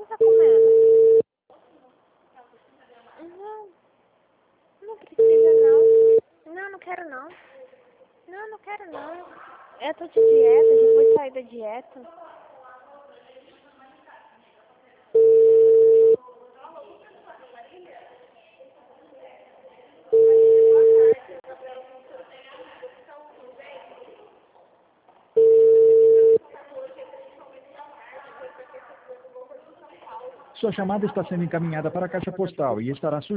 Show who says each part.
Speaker 1: você tá comendo? Não, não precisa não. Não, não quero não. Não, não quero não. Eu tô de dieta, a gente vai sair da dieta.
Speaker 2: Sua chamada está sendo encaminhada para a caixa postal e estará